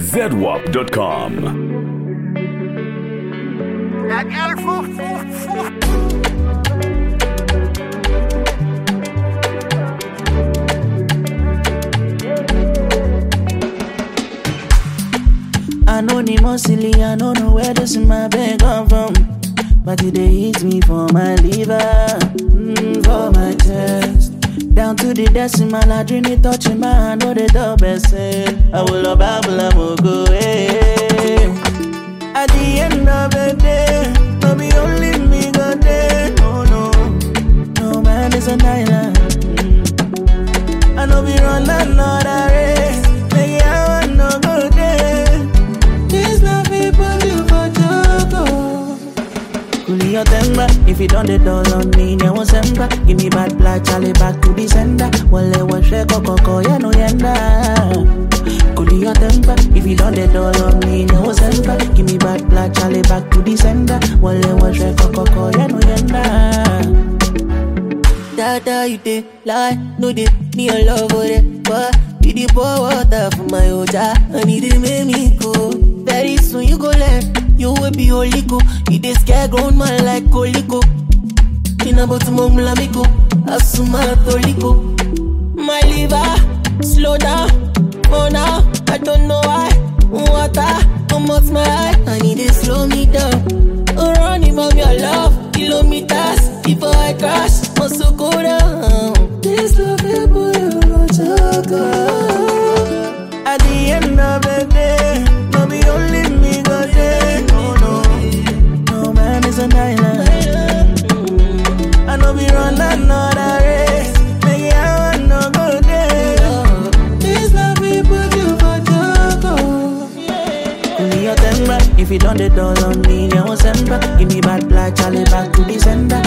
zedwap.com. I know the muscly, I don't know where this in my bed come from. But it hits me for my liver, for my chest. Down to the decimal, I dream it touching my hand, know the top best. I will love babble, I will go away. At the end of the day, no be only me got there. No, no, no man is an island. I know we run another race. Maybe I want no go there. This love people do for Joko. Coolly your temper. If you done the doll on me, you won't semper. Give me bad black, Charlie back to the sender. Wale wa sheko koko, ya no yenda. Coolly your temper. If you done the doll on me, you won't semper. Give me bad black, Charlie back to the sender. Wale wa sheko koko, ya no yenda. Dada, you did lie, no did me a love for it. But you did pour water for my oja, I need to make me go. Very soon you go learn, you will be holy go. You did scare grown man like Koliko. In about to mumble amigo, asuma toliko. My liver, slow down, for now, I don't know why. Water, come out my eye, I need to slow me down. Running from your love, kilometers, before I crash, must go down. This love people you gon' talk. At the end of the day, no be only me got there. No, no, no man is an island. I know we run another race. Maybe I want no go there. This love people you for talk. Only your temper. If you done the doll on me, you won't semper. Give me bad black, Charlie back to the sender.